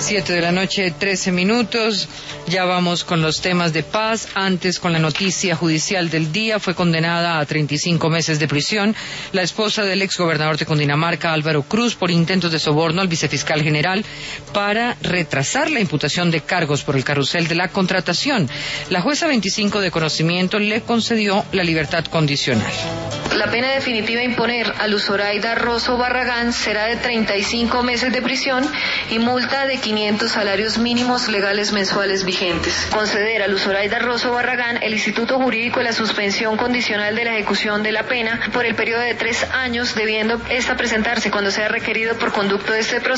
7:13 p.m. Ya vamos con los temas de paz. Antes, con la noticia judicial del día, fue condenada a 35 meses de prisión la esposa del exgobernador de Cundinamarca, Álvaro Cruz, por intentos de soborno al vicefiscal general para retrasar la imputación de cargos por el carrusel de la contratación. La jueza 25 de conocimiento le concedió la libertad condicional. La pena definitiva a imponer a Luz Zoraida Rosso Barragán será de 35 meses de prisión y multa de 500 salarios mínimos legales mensuales vigentes. Conceder a Luz Zoraida Rosso Barragán el Instituto Jurídico de la suspensión condicional de la ejecución de la pena por el periodo de 3 años, debiendo esta presentarse cuando sea requerido por conducto de este proceso